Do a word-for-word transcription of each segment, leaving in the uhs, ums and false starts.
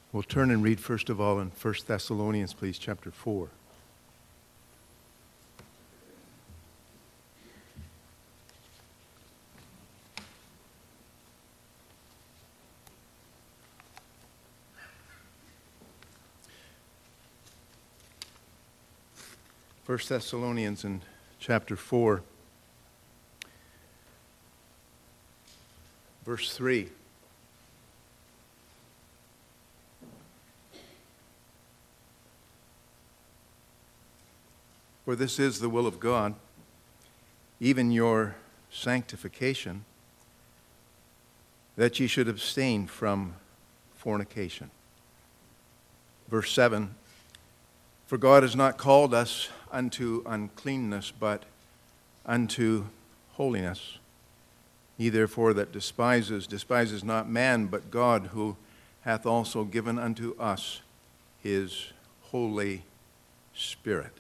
We'll turn and read first of all in First Thessalonians, please, chapter four. First Thessalonians in chapter four, verse three. For this is the will of God, even your sanctification, that ye should abstain from fornication. Verse seven, for God has not called us unto uncleanness, but unto holiness. He therefore that despises, despises not man, but God, who hath also given unto us his Holy Spirit.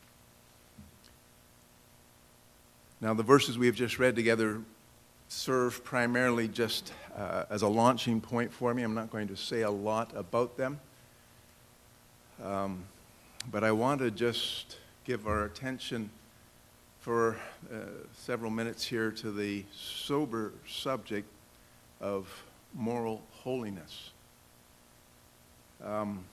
Now, the verses we have just read together serve primarily just uh, as a launching point for me. I'm not going to say a lot about them. Um, but I want to just give our attention for uh, several minutes here to the sober subject of moral holiness. Um,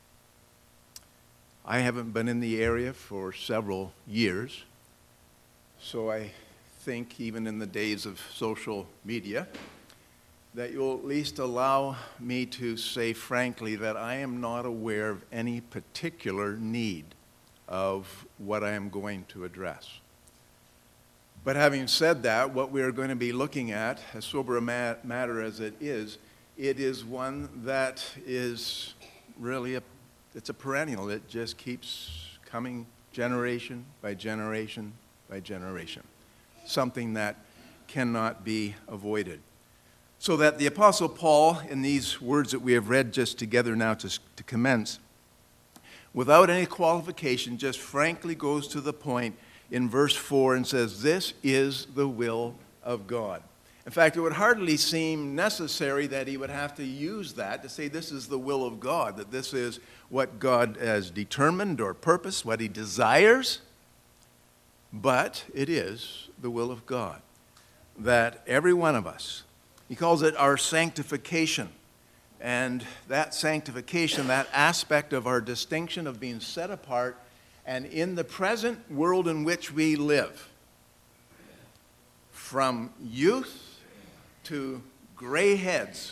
I haven't been in the area for several years. So I think even in the days of social media that you'll at least allow me to say frankly that I am not aware of any particular need of what I am going to address. But having said that, what we are going to be looking at, as sober a matter as it is, it is one that is really a, it's a perennial. It just keeps coming generation by generation by generation, something that cannot be avoided. So that the Apostle Paul, in these words that we have read just together now to, to commence, without any qualification, just frankly goes to the point in verse four and says, this is the will of God. In fact, it would hardly seem necessary that he would have to use that to say this is the will of God, that this is what God has determined or purposed, what he desires. But it is the will of God that every one of us, he calls it our sanctification. And that sanctification, that aspect of our distinction of being set apart, and in the present world in which we live, from youth to gray heads,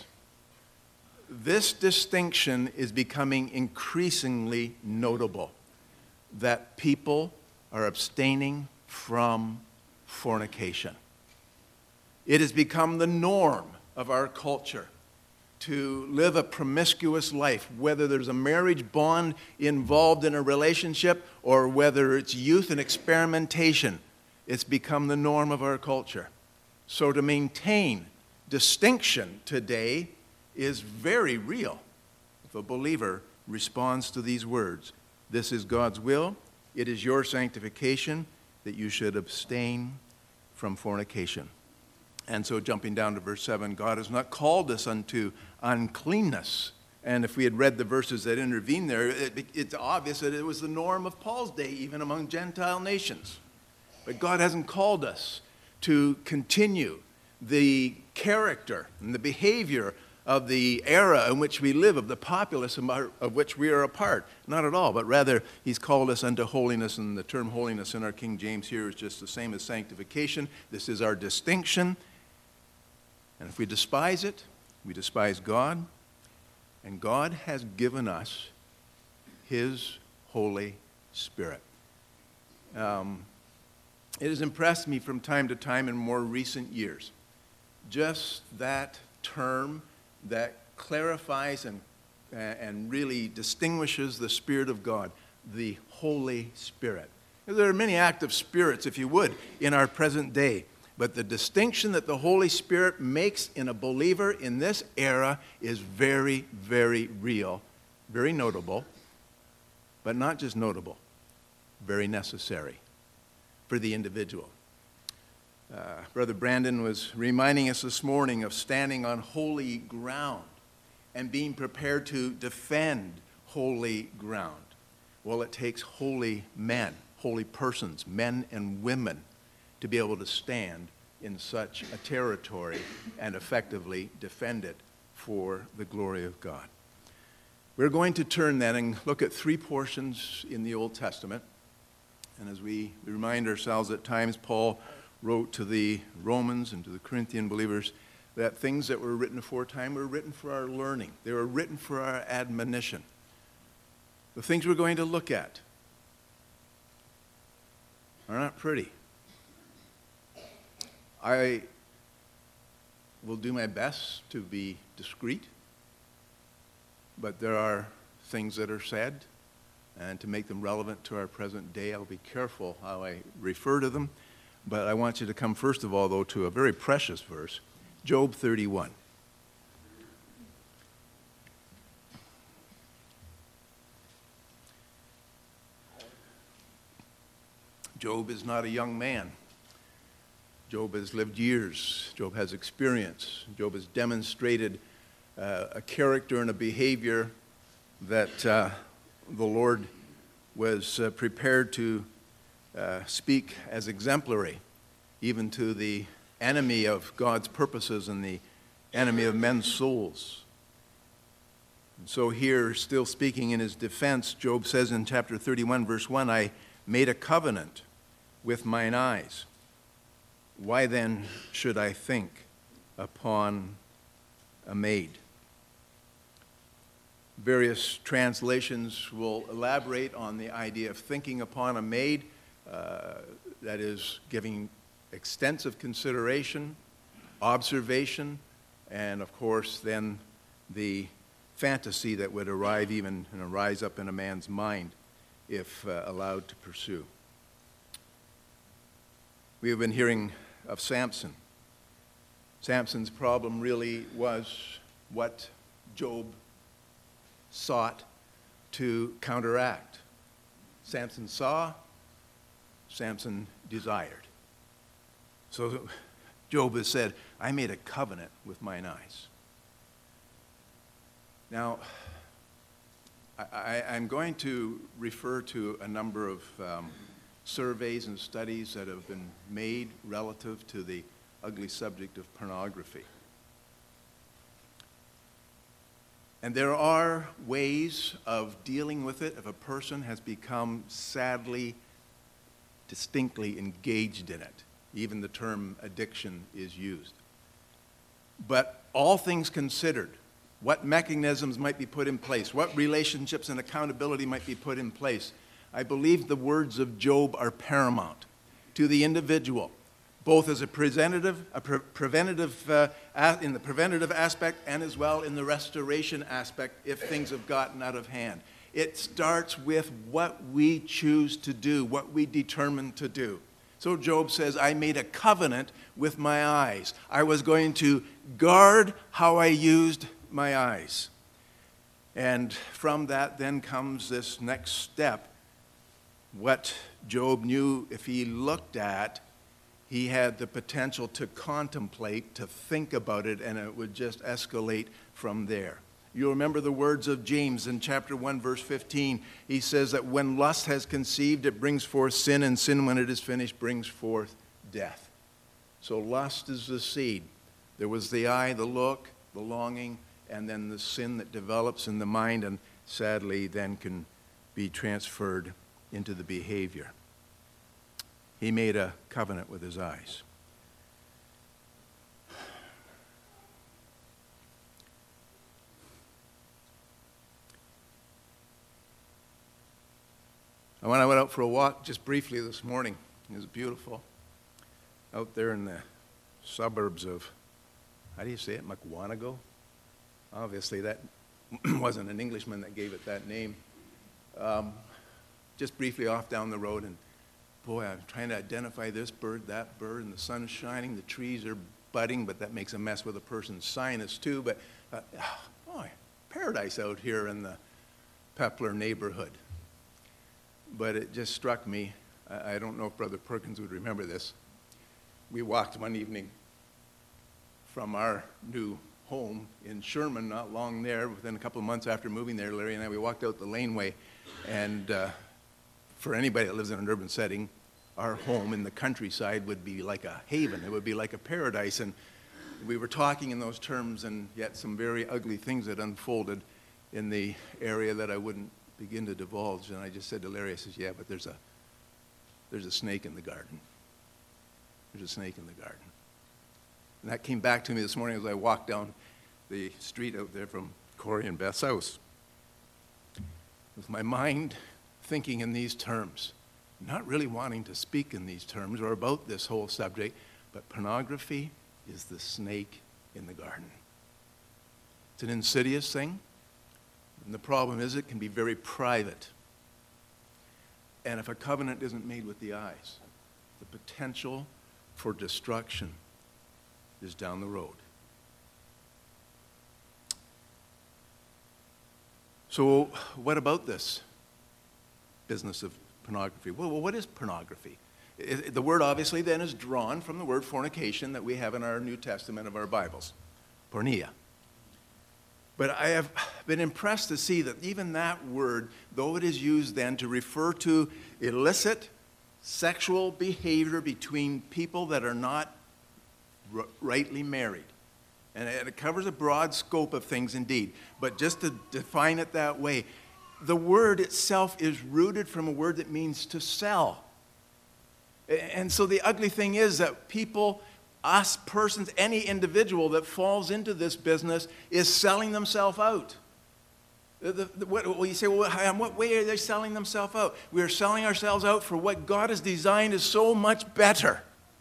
this distinction is becoming increasingly notable, that people are abstaining from fornication. It has become the norm of our culture to live a promiscuous life, whether there's a marriage bond involved in a relationship or whether it's youth and experimentation. It's become the norm of our culture. So to maintain distinction today is very real if a believer responds to these words. This is God's will. It is your sanctification that you should abstain from fornication. And so jumping down to verse seven, God has not called us unto uncleanness. And if we had read the verses that intervene there, it, it's obvious that it was the norm of Paul's day, even among Gentile nations. But God hasn't called us to continue the character and the behavior of the era in which we live, of the populace of which we are a part. Not at all, but rather he's called us unto holiness, and the term holiness in our King James here is just the same as sanctification. This is our distinction. And if we despise it, we despise God, and God has given us his Holy Spirit. Um, it has impressed me from time to time in more recent years, just that term that clarifies and, uh, and really distinguishes the Spirit of God, the Holy Spirit. There are many active spirits, if you would, in our present day. But the distinction that the Holy Spirit makes in a believer in this era is very, very real, very notable, but not just notable, very necessary for the individual. Uh, Brother Brandon was reminding us this morning of standing on holy ground. and being prepared to defend holy ground. Well, it takes holy men, holy persons, men and women, to be able to stand in such a territory and effectively defend it for the glory of God. We're going to turn then and look at three portions in the Old Testament. And as we remind ourselves at times, Paul wrote to the Romans and to the Corinthian believers that things that were written aforetime were written for our learning. They were written for our admonition. The things we're going to look at are not pretty. I will do my best to be discreet, but there are things that are said, and to make them relevant to our present day, I'll be careful how I refer to them. But I want you to come first of all, though, to a very precious verse, Job thirty-one. Job is not a young man. Job has lived years. Job has experience. Job has demonstrated uh, a character and a behavior that uh, the Lord was uh, prepared to uh, speak as exemplary, even to the enemy of God's purposes and the enemy of men's souls. And so here, still speaking in his defense, Job says in chapter thirty-one, verse one, I made a covenant with mine eyes. Why then should I think upon a maid? Various translations will elaborate on the idea of thinking upon a maid, uh, that is, giving extensive consideration, observation, and of course then the fantasy that would arrive even and arise up in a man's mind if uh, allowed to pursue. We have been hearing of Samson. Samson's problem really was what Job sought to counteract. Samson saw, Samson desired. So Job has said, I made a covenant with mine eyes. Now, I, I, I'm going to refer to a number of um, surveys and studies that have been made relative to the ugly subject of pornography. And there are ways of dealing with it if a person has become sadly, distinctly engaged in it. Even the term addiction is used. But all things considered, what mechanisms might be put in place, what relationships and accountability might be put in place, I believe the words of Job are paramount to the individual, both as a preventative, a pre- preventative uh, a- in the preventative aspect and as well in the restoration aspect if things have gotten out of hand. It starts with what we choose to do, what we determine to do. So Job says, I made a covenant with my eyes. I was going to guard how I used my eyes. And from that then comes this next step. What Job knew if he looked at, he had the potential to contemplate, to think about it, and it would just escalate from there. You'll remember the words of James in chapter one, verse fifteen. He says that when lust has conceived, it brings forth sin, and sin, when it is finished, brings forth death. So lust is the seed. There was the eye, the look, the longing, and then the sin that develops in the mind and sadly then can be transferred into the behavior. He made a covenant with his eyes. When I went out for a walk just briefly this morning, it was beautiful. Out there in the suburbs of, how do you say it, Mukwonago? Obviously that wasn't an Englishman that gave it that name. Um, just briefly off down the road, and boy, I'm trying to identify this bird, that bird, and the sun's shining, the trees are budding, but that makes a mess with a person's sinus too. But, uh, boy, paradise out here in the Pepler neighborhood. But it just struck me, I, I don't know if Brother Perkins would remember this. We walked one evening from our new home in Sherman, not long there. Within a couple of months after moving there, Larry and I, we walked out the laneway, and uh, for anybody that lives in an urban setting, our home in the countryside would be like a haven. It would be like a paradise, and we were talking in those terms, and yet some very ugly things had unfolded in the area that I wouldn't begin to divulge. And I just said to Larry, I says, yeah, but there's a, there's a snake in the garden. There's a snake in the garden. And that came back to me this morning as I walked down the street out there from Corey and Beth's house. With my mind thinking in these terms, not really wanting to speak in these terms or about this whole subject, but pornography is the snake in the garden. It's an insidious thing, and the problem is it can be very private. And if a covenant isn't made with the eyes, the potential for destruction is down the road. So what about this business of pornography? Well, what is pornography? It, the word obviously then is drawn from the word fornication that we have in our New Testament of our Bibles, porneia. But I have been impressed to see that even that word, though it is used then to refer to illicit sexual behavior between people that are not r- rightly married, and it covers a broad scope of things indeed, but just to define it that way, the word itself is rooted from a word that means to sell. And so the ugly thing is that people, us persons, any individual that falls into this business is selling themselves out. The, the, the, what, well, you say, well, in what way are they selling themselves out? We are selling ourselves out for what God has designed is so much better.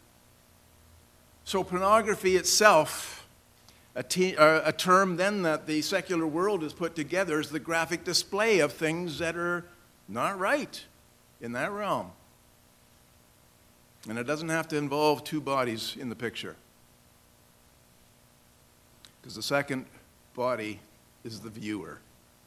So pornography itself, a, te- uh, a term then that the secular world has put together, is the graphic display of things that are not right in that realm. And it doesn't have to involve two bodies in the picture. Because the second body is the viewer.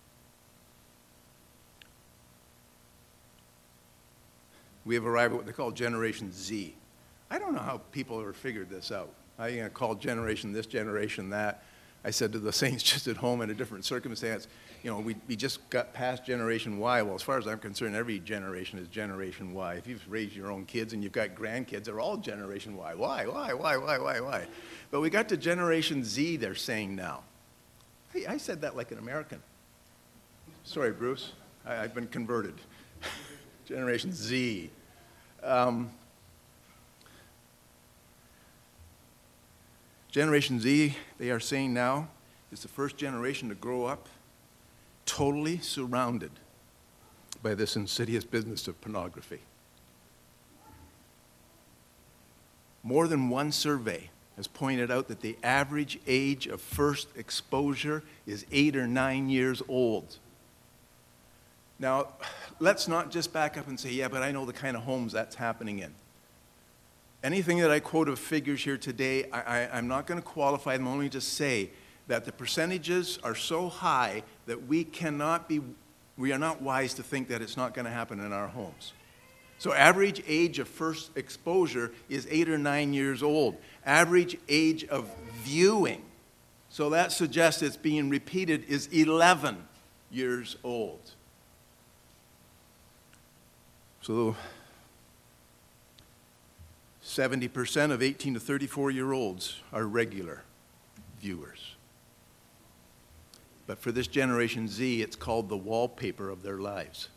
We have arrived at what they call Generation Z. I don't know how people have figured this out. I'm going to call generation this, generation that. I said to the saints just at home in a different circumstance, you know, we, we just got past Generation Y. Well, as far as I'm concerned, every generation is Generation Y. If you've raised your own kids and you've got grandkids, they're all Generation Y. Why, why, why, why, why, why? But we got to Generation Z, they're saying now. Hey, I said that like an American. Sorry, Bruce. I, I've been converted. Generation Z. Um, Generation Z, they are saying now, is the first generation to grow up totally surrounded by this insidious business of pornography. More than one survey has pointed out that the average age of first exposure is eight or nine years old. Now, let's not just back up and say, yeah, but I know the kind of homes that's happening in. Anything that I quote of figures here today, I, I, I'm not going to qualify them, only to say that the percentages are so high that we cannot be, we are not wise to think that it's not going to happen in our homes. So average age of first exposure is eight or nine years old. Average age of viewing, so that suggests it's being repeated, is eleven years old. So seventy percent of eighteen to thirty-four-year-olds are regular viewers. But for this Generation Z, it's called the wallpaper of their lives.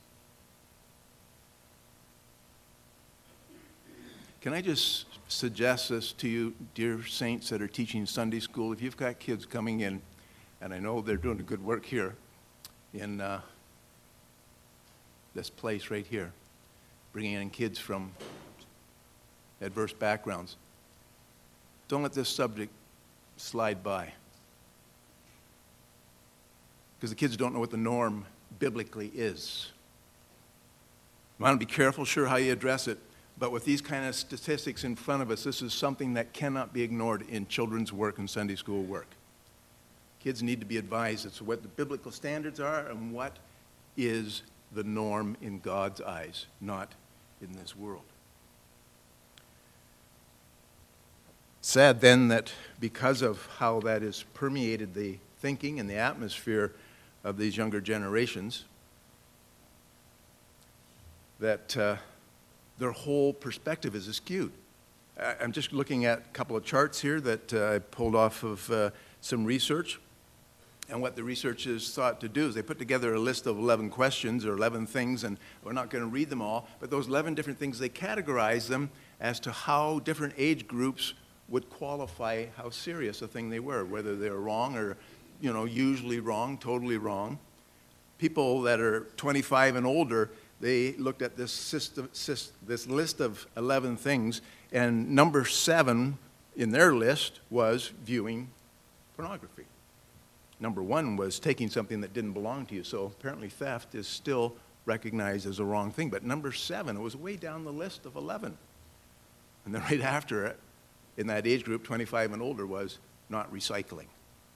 Can I just suggest this to you, dear saints that are teaching Sunday school? If you've got kids coming in, and I know they're doing a good work here in uh, this place right here, bringing in kids from adverse backgrounds. Don't let this subject slide by. Because the kids don't know what the norm biblically is. You want to be careful, sure, how you address it, but with these kind of statistics in front of us, this is something that cannot be ignored in children's work and Sunday school work. Kids need to be advised as to what the biblical standards are and what is the norm in God's eyes, not in this world. Sad then that because of how that has permeated the thinking and the atmosphere of these younger generations, that uh, their whole perspective is skewed. I'm just looking at a couple of charts here that uh, I pulled off of uh, some research. And what the researchers thought to do is they put together a list of eleven questions or eleven things, and we're not going to read them all, but those eleven different things, they categorized them as to how different age groups would qualify how serious a thing they were, whether they were wrong or, you know, usually wrong, totally wrong. People that are twenty-five and older, they looked at this system, this list of eleven things, and number seven in their list was viewing pornography. Number one was taking something that didn't belong to you. So apparently theft is still recognized as a wrong thing. But number seven, it was way down the list of eleven. And then right after it, in that age group, twenty-five and older, was not recycling.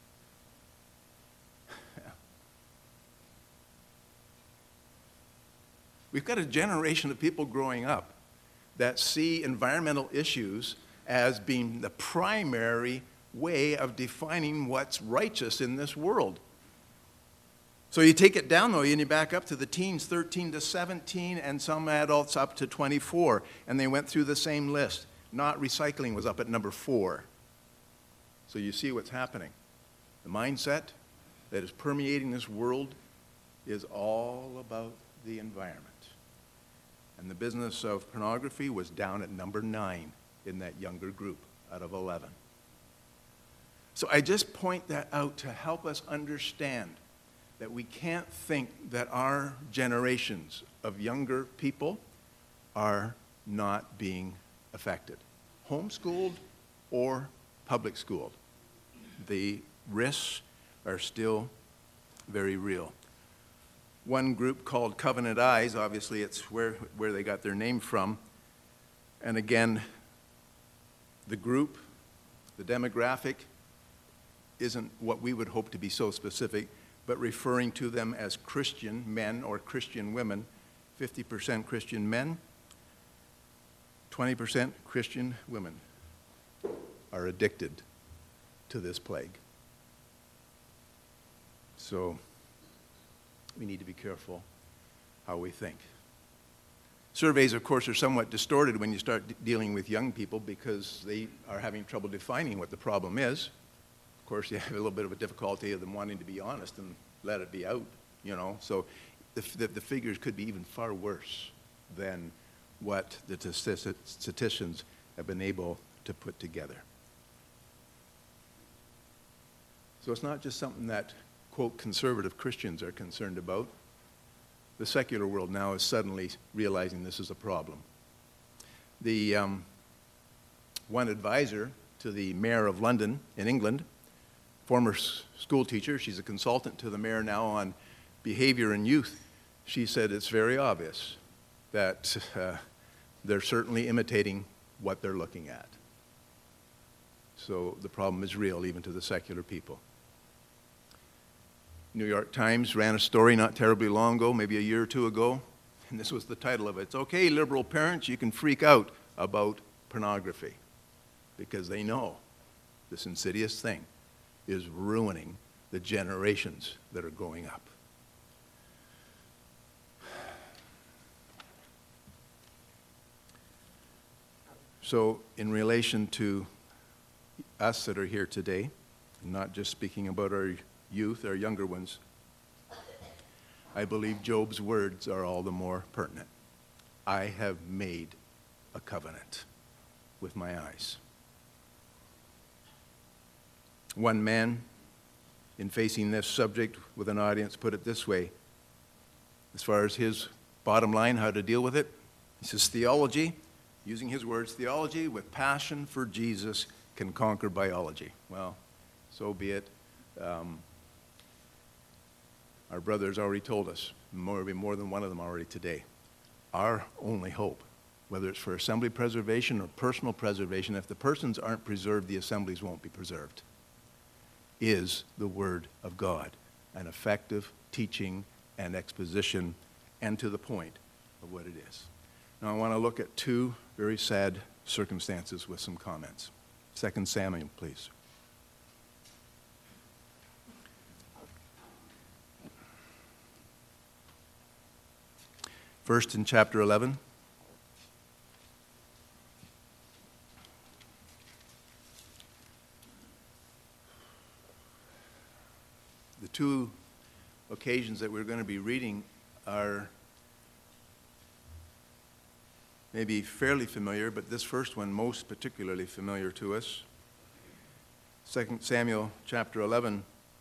We've got a generation of people growing up that see environmental issues as being the primary way of defining what's righteous in this world. So you take it down, though, and you back up to the teens, thirteen to seventeen, and some adults up to twenty-four, and they went through the same list. Not recycling was up at number four. So you see what's happening. The mindset that is permeating this world is all about the environment. And the business of pornography was down at number nine in that younger group out of eleven. So I just point that out to help us understand that we can't think that our generations of younger people are not being affected, homeschooled or public schooled. The risks are still very real. One group called Covenant Eyes, obviously it's where, where they got their name from. And again, the group, the demographic, isn't what we would hope to be so specific, but referring to them as Christian men or Christian women, fifty percent Christian men, twenty percent Christian women are addicted to this plague. So we need to be careful how we think. Surveys, of course, are somewhat distorted when you start d- dealing with young people because they are having trouble defining what the problem is. Of course, you have a little bit of a difficulty of them wanting to be honest and let it be out, you know. So the, the, the figures could be even far worse than what the statisticians have been able to put together. So it's not just something that, quote, conservative Christians are concerned about. The secular world now is suddenly realizing this is a problem. The um, one advisor to the mayor of London in England, former school teacher, she's a consultant to the mayor now on behavior in youth, she said it's very obvious that uh, they're certainly imitating what they're looking at. So the problem is real even to the secular people. New York Times ran a story not terribly long ago, maybe a year or two ago, and this was the title of it. It's okay, liberal parents, you can freak out about pornography because they know this insidious thing is ruining the generations that are growing up. So in relation to us that are here today, I'm not just speaking about our youth, our younger ones, I believe Job's words are all the more pertinent. I have made a covenant with my eyes. One man, in facing this subject with an audience, put it this way, as far as his bottom line, how to deal with it. He says, theology, using his words, theology with passion for Jesus can conquer biology. Well, so be it. Um, our brother's already told us, more, more than one of them already today, our only hope, whether it's for assembly preservation or personal preservation, if the persons aren't preserved, the assemblies won't be preserved, is the Word of God, an effective teaching and exposition and to the point of what it is. Now I want to look at two very sad circumstances with some comments. Second Samuel, please. First in chapter eleven. The two occasions that we're going to be reading are maybe fairly familiar, but this first one most particularly familiar to us. Second Samuel chapter eleven,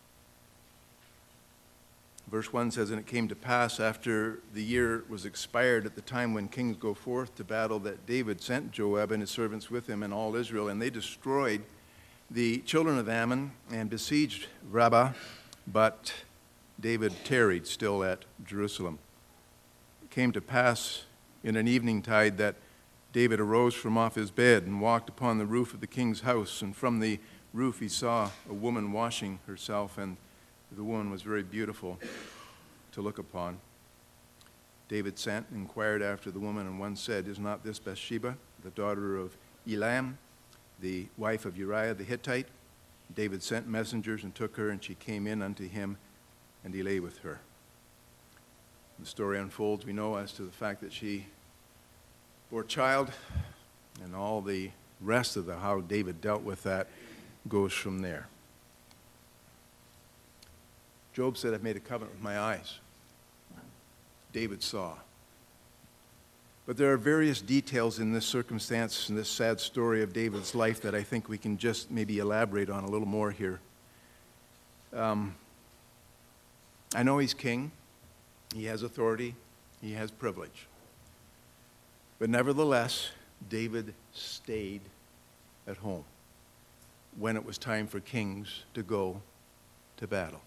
verse one says, "And it came to pass after the year was expired at the time when kings go forth to battle that David sent Joab and his servants with him and all Israel, and they destroyed the children of Ammon and besieged Rabbah, but David tarried still at Jerusalem. It came to pass in an eventide that David arose from off his bed and walked upon the roof of the king's house, and from the roof he saw a woman washing herself, and the woman was very beautiful to look upon. David sent and inquired after the woman, and one said, 'Is not this Bathsheba, the daughter of Elam, the wife of Uriah the Hittite?' David sent messengers and took her, and she came in unto him, and he lay with her." The story unfolds, we know, as to the fact that she bore child, and all the rest of the how David dealt with that goes from there. Job said, "I've made a covenant with my eyes." David saw. But there are various details in this circumstance, in this sad story of David's life, that I think we can just maybe elaborate on a little more here. Um, I know he's king. He has authority. He has privilege. But nevertheless, David stayed at home when it was time for kings to go to battle.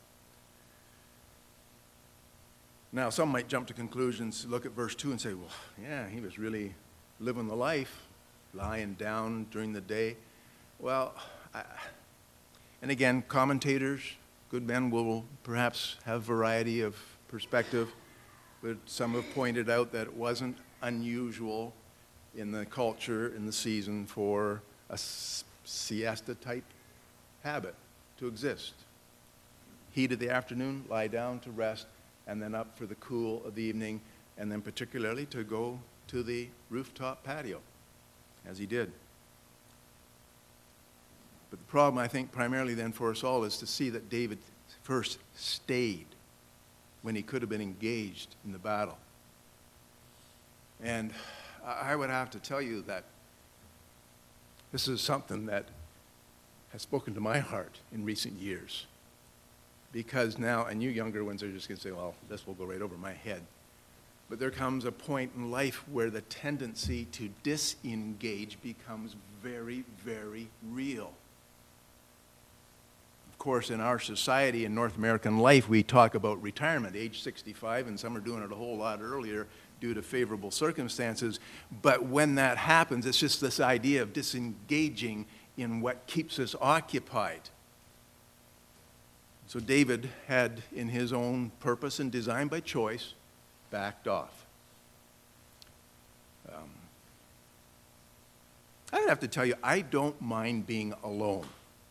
Now, some might jump to conclusions, look at verse two and say, well, yeah, he was really living the life, lying down during the day. Well, I, and again, commentators, good men, will perhaps have variety of perspective, but some have pointed out that it wasn't unusual in the culture, in the season, for a siesta-type habit to exist. Heat of the afternoon, lie down to rest, and then up for the cool of the evening, and then particularly to go to the rooftop patio, as he did. But the problem, I think, primarily then for us all is to see that David first stayed when he could have been engaged in the battle. And I would have to tell you that this is something that has spoken to my heart in recent years. Because now, and you younger ones are just going to say, well, this will go right over my head. But there comes a point in life where the tendency to disengage becomes very, very real. Of course, in our society, in North American life, we talk about retirement, age sixty-five, and some are doing it a whole lot earlier due to favorable circumstances. But when that happens, it's just this idea of disengaging in what keeps us occupied. So David had, in his own purpose and design by choice, backed off. Um, I have to tell you, I don't mind being alone.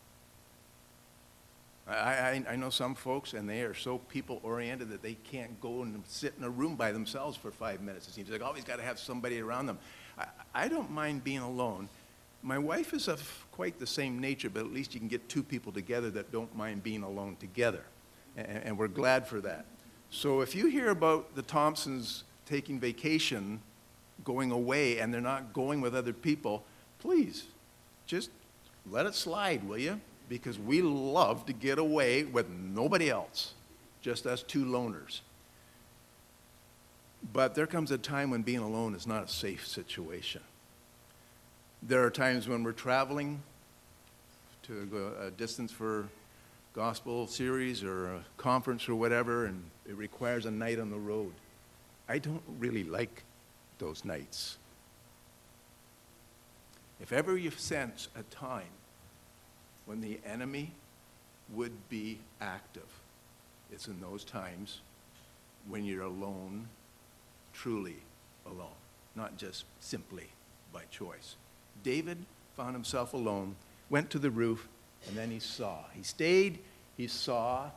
I, I, I know some folks, and they are so people-oriented that they can't go and sit in a room by themselves for five minutes. It seems like always got to have somebody around them. I, I don't mind being alone. My wife is of quite the same nature, but at least you can get two people together that don't mind being alone together. And, and we're glad for that. So if you hear about the Thompsons taking vacation, going away, and they're not going with other people, please, just let it slide, will you? Because we love to get away with nobody else, just us two loners. But there comes a time when being alone is not a safe situation. There are times when we're traveling to go a distance for gospel series or a conference or whatever, and it requires a night on the road. I don't really like those nights. If ever you sense a time when the enemy would be active, it's in those times when you're alone, truly alone, not just simply by choice. David found himself alone went to the roof, and then he saw. He stayed, he saw.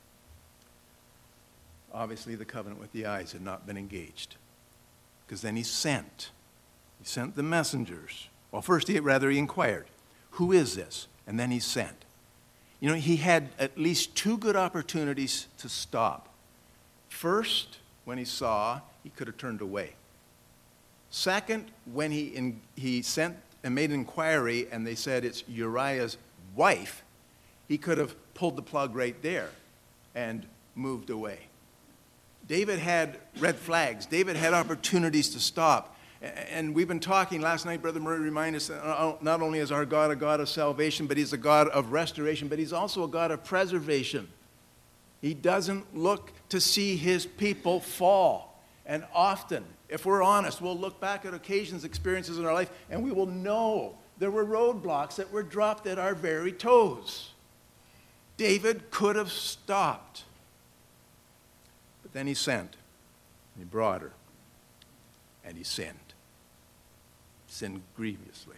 Obviously, the covenant with the eyes had not been engaged. Because then he sent. He sent the messengers. Well, first, he rather he inquired, who is this? And then he sent. You know, he had at least two good opportunities to stop. First, when he saw, he could have turned away. Second, when he, in, he sent and made an inquiry and they said it's Uriah's wife, he could have pulled the plug right there and moved away. David had red flags. David had opportunities to stop. And we've been talking last night, Brother Murray reminded us that not only is our God a God of salvation, but he's a God of restoration, but he's also a God of preservation. He doesn't look to see his people fall. And often, if we're honest, we'll look back at occasions, experiences in our life, and we will know there were roadblocks that were dropped at our very toes. David could have stopped. But then he sent, and he brought her, and he sinned. Sinned grievously.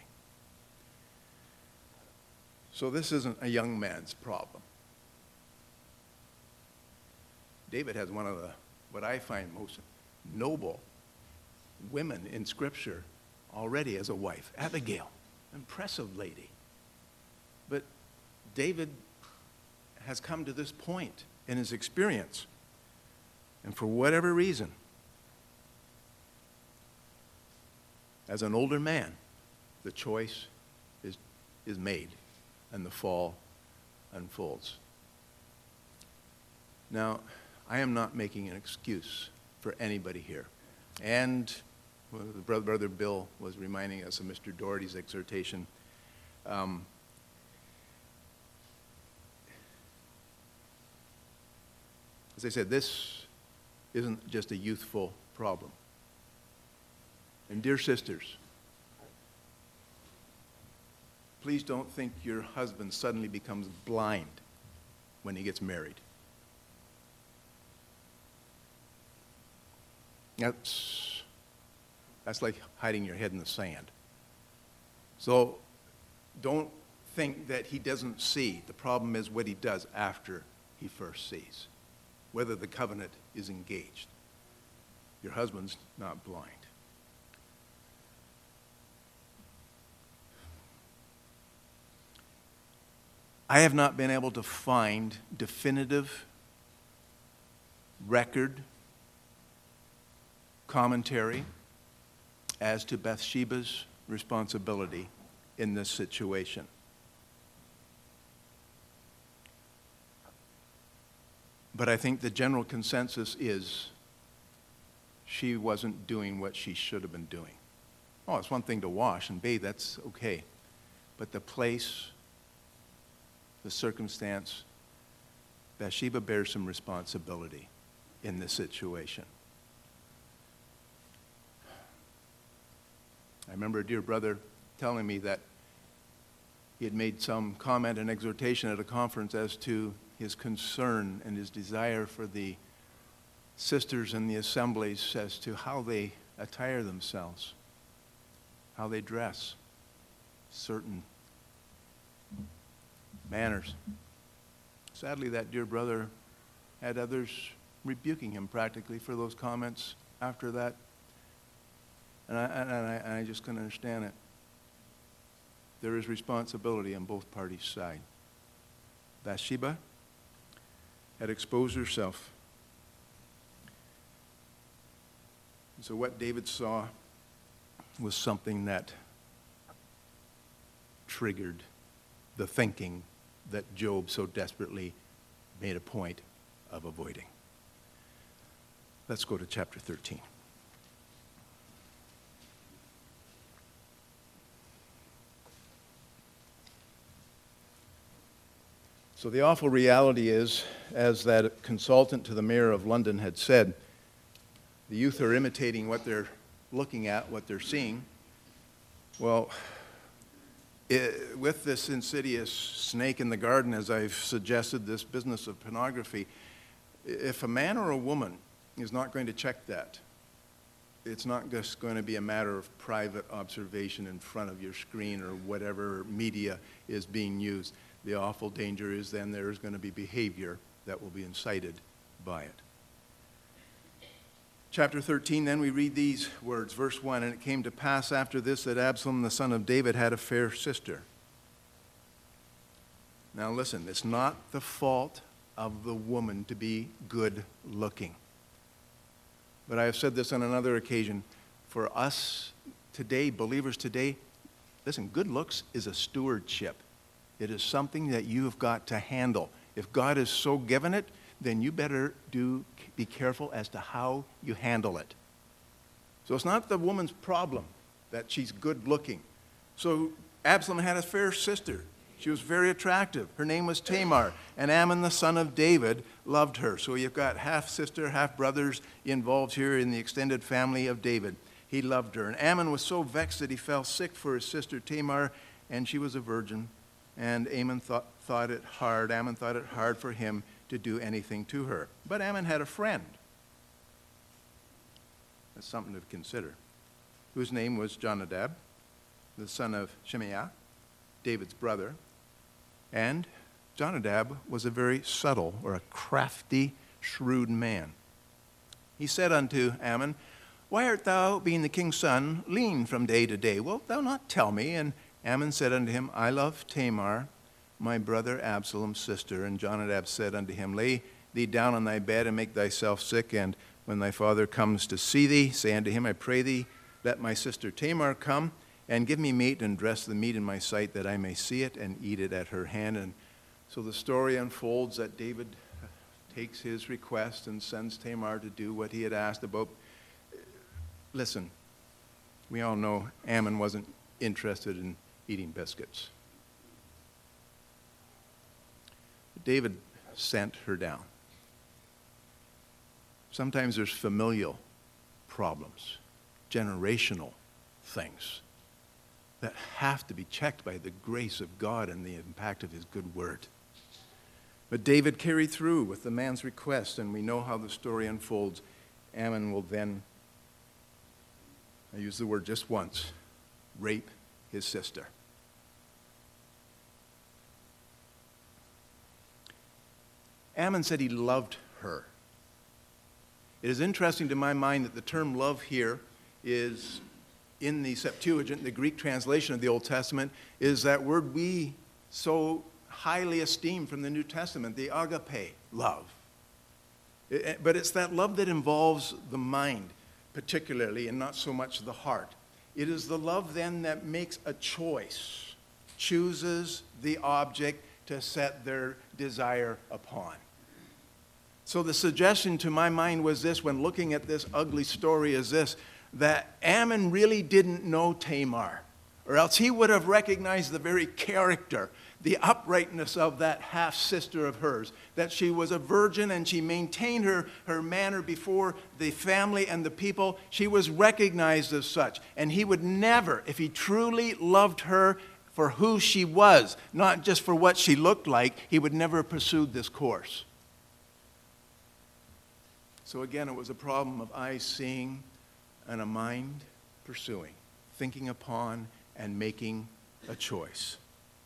So this isn't a young man's problem. David has one of the, what I find most noble women in Scripture already as a wife. Abigail, impressive lady. But David has come to this point in his experience. And for whatever reason, as an older man, the choice is, is made and the fall unfolds. Now, I am not making an excuse for anybody here. And well, brother, brother Bill was reminding us of Mister Doherty's exhortation. Um, as I said, this isn't just a youthful problem. And dear sisters, please don't think your husband suddenly becomes blind when he gets married. That's, that's like hiding your head in the sand. So don't think that he doesn't see. The problem is what he does after he first sees, whether the covenant is engaged. Your husband's not blind. I have not been able to find definitive record, commentary as to Bathsheba's responsibility in this situation. But I think the general consensus is she wasn't doing what she should have been doing. Oh, it's one thing to wash and bathe, that's okay. But the place, the circumstance, Bathsheba bears some responsibility in this situation. I remember a dear brother telling me that he had made some comment and exhortation at a conference as to his concern and his desire for the sisters in the assemblies as to how they attire themselves, how they dress, certain manners. Sadly, that dear brother had others rebuking him practically for those comments after that. And I, and I, and I just couldn't understand it. There is responsibility on both parties' side. Bathsheba had exposed herself. And so what David saw was something that triggered the thinking that Job so desperately made a point of avoiding. Let's go to chapter thirteen. So the awful reality is, as that consultant to the mayor of London had said, the youth are imitating what they're looking at, what they're seeing. Well, it, with this insidious snake in the garden, as I've suggested, this business of pornography, if a man or a woman is not going to check that, it's not just going to be a matter of private observation in front of your screen or whatever media is being used. The awful danger is then there is going to be behavior that will be incited by it. Chapter thirteen, then we read these words, verse one, and it came to pass after this that Absalom the son of David had a fair sister. Now listen, it's not the fault of the woman to be good looking. But I have said this on another occasion. For us today, believers today, listen, good looks is a stewardship. It is something that you have got to handle. If God has so given it, then you better do be careful as to how you handle it. So it's not the woman's problem that she's good looking. So Absalom had a fair sister. She was very attractive. Her name was Tamar, and Ammon, the son of David, loved her. So you've got half-sister, half-brothers involved here in the extended family of David. He loved her. And Ammon was so vexed that he fell sick for his sister Tamar, and she was a virgin. And Ammon thought, thought it hard, Ammon thought it hard for him to do anything to her. But Ammon had a friend. That's something to consider. Whose name was Jonadab, the son of Shimeah, David's brother. And Jonadab was a very subtle, or a crafty, shrewd man. He said unto Ammon, Why art thou, being the king's son, lean from day to day? Wilt thou not tell me? And Ammon said unto him, I love Tamar, my brother Absalom's sister. And Jonadab said unto him, Lay thee down on thy bed, and make thyself sick, and when thy father comes to see thee, say unto him, I pray thee, let my sister Tamar come, and give me meat, and dress the meat in my sight, that I may see it, and eat it at her hand. And so the story unfolds that David takes his request and sends Tamar to do what he had asked about. Listen, we all know Ammon wasn't interested in eating biscuits. David sent her down. Sometimes there's familial problems, generational things that have to be checked by the grace of God and the impact of his good word. But David carried through with the man's request, and we know how the story unfolds. Ammon will then, I use the word just once, rape his sister. Ammon said he loved her. It is interesting to my mind that the term love here is, in the Septuagint, the Greek translation of the Old Testament, is that word we so highly esteem from the New Testament, the agape love. It, but it's that love that involves the mind, particularly, and not so much the heart. It is the love then that makes a choice, chooses the object to set their desire upon. So the suggestion to my mind was this, when looking at this ugly story, is this, that Ammon really didn't know Tamar, or else he would have recognized the very character, the uprightness of that half-sister of hers, that she was a virgin and she maintained her, her manner before the family and the people. She was recognized as such, and he would never, if he truly loved her for who she was, not just for what she looked like, he would never have pursued this course. So again, it was a problem of eyes seeing and a mind pursuing, thinking upon and making a choice.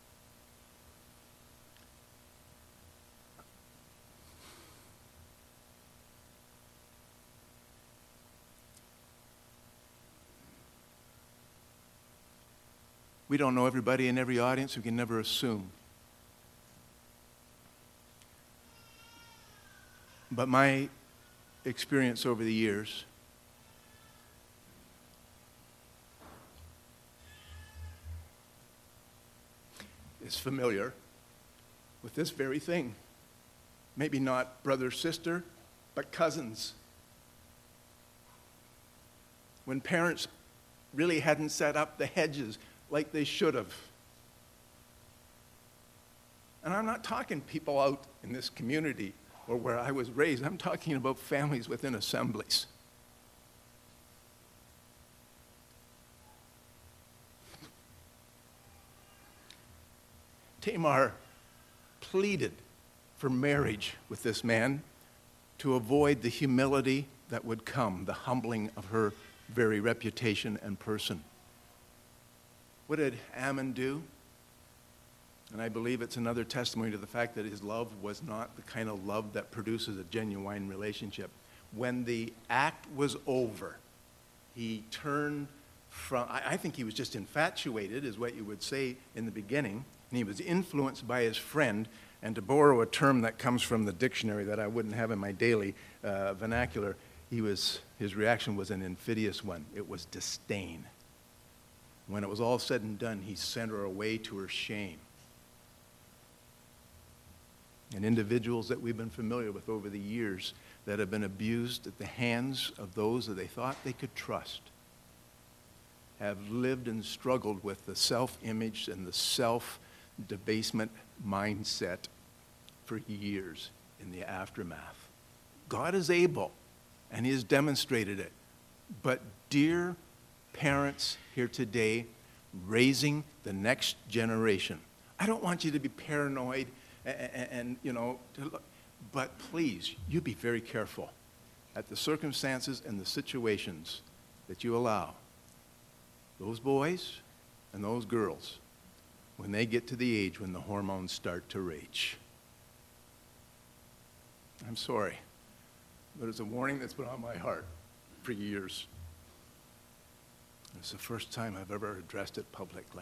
We don't know everybody in every audience. We can never assume. But my experience over the years is familiar with this very thing. Maybe not brother, sister, but cousins. When parents really hadn't set up the hedges like they should have. And I'm not talking people out in this community or where I was raised. I'm talking about families within assemblies. Tamar pleaded for marriage with this man to avoid the humility that would come, the humbling of her very reputation and person. What did Ammon do? And I believe it's another testimony to the fact that his love was not the kind of love that produces a genuine relationship. When the act was over, he turned from, I, I think he was just infatuated, is what you would say in the beginning, and he was influenced by his friend. And to borrow a term that comes from the dictionary that I wouldn't have in my daily uh, vernacular, he was, his reaction was an invidious one. It was disdain. When it was all said and done, he sent her away to her shame. And individuals that we've been familiar with over the years that have been abused at the hands of those that they thought they could trust have lived and struggled with the self-image and the self-debasement mindset for years in the aftermath. God is able, and he has demonstrated it. But dear parents here today, raising the next generation, I don't want you to be paranoid and, and, and you know, but please, you be very careful at the circumstances and the situations that you allow those boys and those girls when they get to the age when the hormones start to rage. I'm sorry, but it's a warning that's been on my heart for years. It's the first time I've ever addressed it publicly.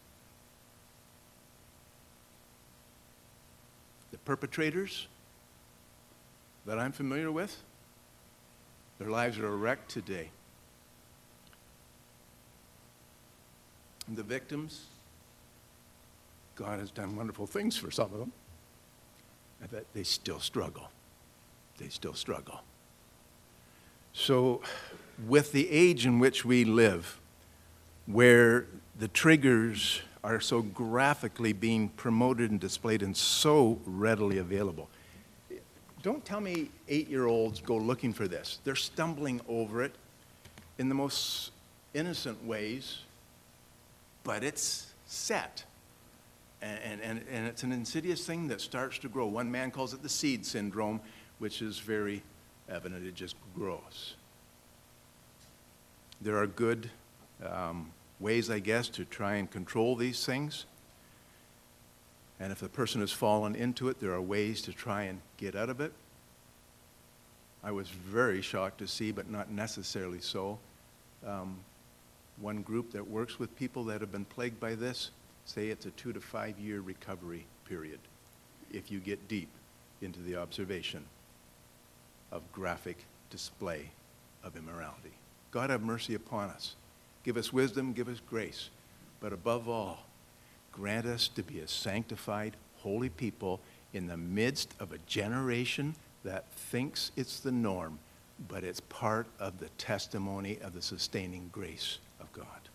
The perpetrators that I'm familiar with, their lives are wrecked today. And the victims, God has done wonderful things for some of them, and that they still struggle. They still struggle. So with the age in which we live, where the triggers are so graphically being promoted and displayed and so readily available, don't tell me eight-year-olds go looking for this. They're stumbling over it in the most innocent ways, but it's set. And, and, and it's an insidious thing that starts to grow. One man calls it the seed syndrome, which is very evident. It just grows. There are good um, ways, I guess, to try and control these things. And if the person has fallen into it, there are ways to try and get out of it. I was very shocked to see, but not necessarily so, um, one group that works with people that have been plagued by this, say it's a two to five year recovery period if you get deep into the observation of graphic display of immorality. God have mercy upon us. Give us wisdom, give us grace, but above all, grant us to be a sanctified, holy people in the midst of a generation that thinks it's the norm, but it's part of the testimony of the sustaining grace of God.